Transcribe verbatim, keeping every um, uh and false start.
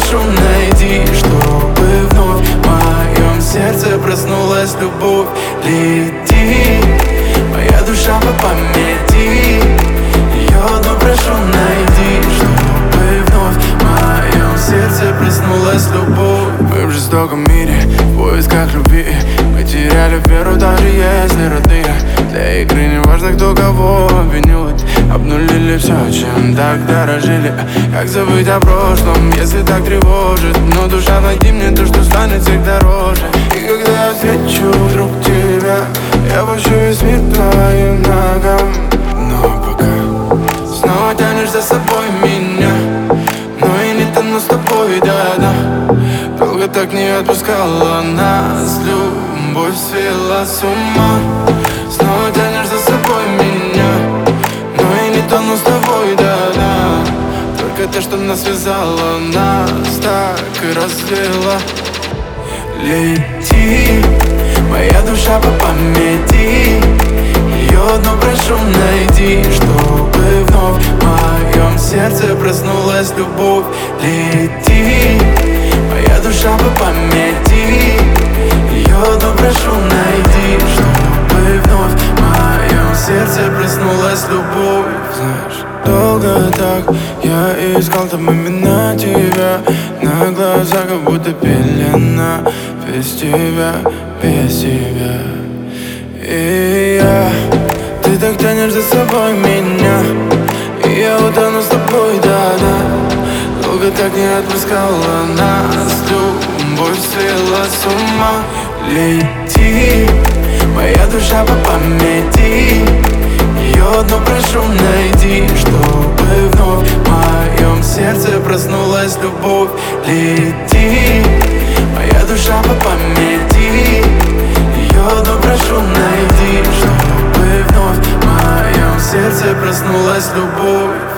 прошу, найди, чтобы вновь в моем сердце проснулась любовь. Лети, моя душа по памяти, ее одну прошу, найди, чтобы вновь в моем сердце проснулась любовь. Мы в жестоком мире, в поисках любви, мы теряли веру, даже если родные. Для игры не важно, кто кого обвинил, обнулили все, чем так дорожили. Как забыть о прошлом, если так тревожит? Но душа, найди мне то, что станет всех дороже. И когда я встречу вдруг тебя, я пущу весь мир твоим ногам. Но пока снова тянешь за собой меня, но и не тону с тобой, да-да. Долго так не отпускала нас любовь, свела с ума. Снова тянешь за собой меня, но и не тону с тобой, да-да. Только то, что нас связало, нас так и развела. Лети, моя душа по памяти, ее одну прошу, найди, чтобы вновь в моем сердце проснулась любовь. Лети, моя душа по памяти, ее одну прошу, найди, чтобы вновь в моем сердце проснулась любовь. Знаешь, долго так я искал там именно тебя, на глазах как будто пелена. Без тебя, без тебя. И я, ты так тянешь за собой меня, и я утону с тобой, да-да. Долго так не отпускала нас любовь, свела с ума. Лети, моя душа по памяти, ее одну прошу, найди, чтобы вновь в моем сердце проснулась любовь. Лети, моя душа по памяти, ее одну прошу, найди, чтобы вновь в моем сердце проснулась любовь.